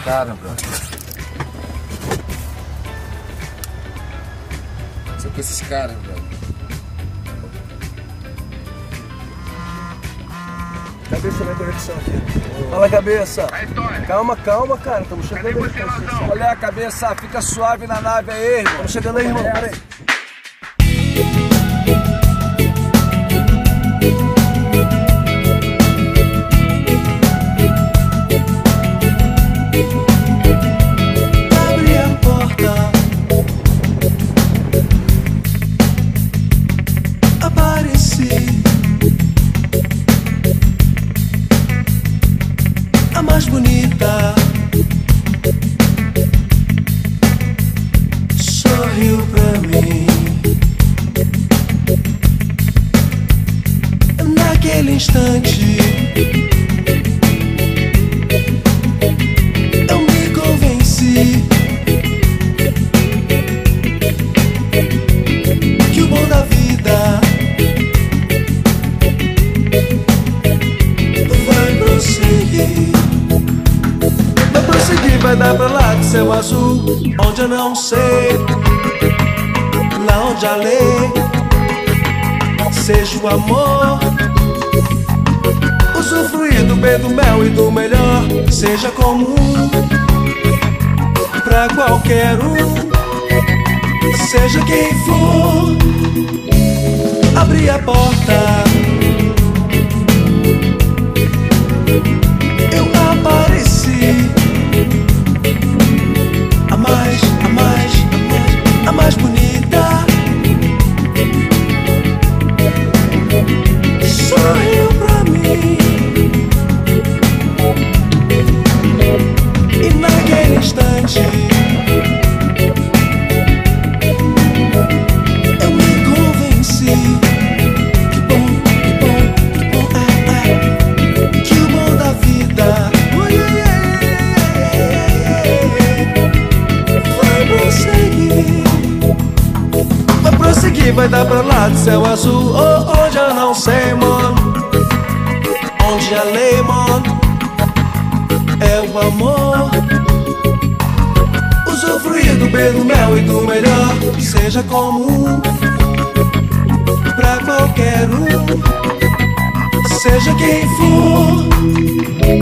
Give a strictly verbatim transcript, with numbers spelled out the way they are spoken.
caras, brother. Só com esses caras, brother. Cabeça na conexão aqui. Fala, cabeça. Calma, calma, cara. Estamos chegando aí. Olha, cabeça, fica suave na nave aí, irmão. Estamos chegando aí, irmão. Pera aí. Abre a porta. Apareci. A mais bonita sorriu pra mim. Naquele instante eu me convenci que o bom da vida vai prosseguir. Vai prosseguir, vai dar pra lá de céu azul, onde eu não sei, lá onde a lei seja o amor. Usufruir do bem, do mel e do melhor seja comum pra qualquer um, seja quem for. Abri a porta, eu apareci. A mais, a mais, a mais, a mais bonita sorriu pra mim. E naquele instante eu me convenci que bom, que bom, que bom é, é, que o bom da vida vai prosseguir. Vai prosseguir, vai dar pra lá de céu azul, oh, onde eu não sei, mano. Onde a lei, mano, é o amor. Usufruir do bem, do mel e do melhor seja comum pra qualquer um, seja quem for.